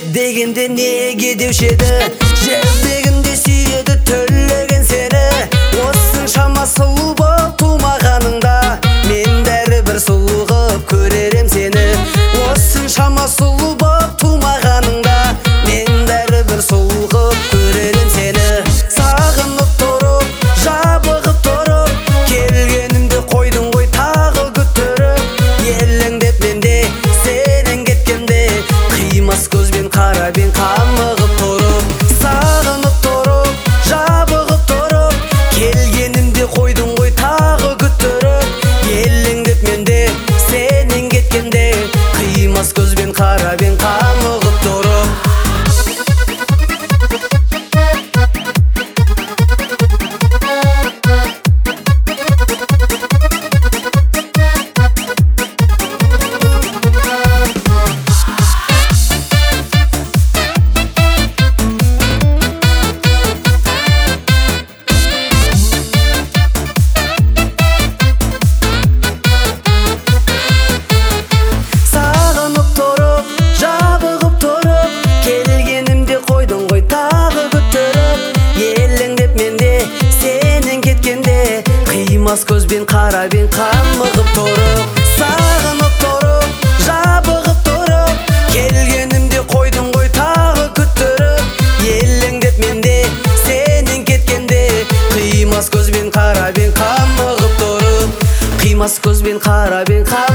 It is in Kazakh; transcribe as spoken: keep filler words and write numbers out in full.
дегенде неге деуші еді, жібегінде сүйеді төлеген сені. Осыншама сұлу болып тумағаныңда, мен бәрібір сұлу қылып көререм сені. Осыншама сұлу болып тумағаныңда, мен бәрібір сұлу қылып көререм сені. Сағынып тұрып, жабығып тұрып, келгенімде қойдың ғой тағы күттіріп. Елеңдеп менде сенен кеткенде, қимас көзбен қарап ең қамығып тұрып. Сағынып тұрып, жабығып тұрып, келгенімде қойдың ғой тағы күттіріп. Елеңдеп менде сенен кеткенде, қимас көзбен қарап ең қамығып тұрып. Қимас көзбен қарап ең қамығып тұрып. Сағынып тұрып, жабығып тұрып, келгенімде қойдың ғой тағы күттіріп. Елеңдеп менде сенен кеткенде, қимас көзбен қарап ең қамығып тұрып. Қимас көзбен қарап ең қамығып тұрып.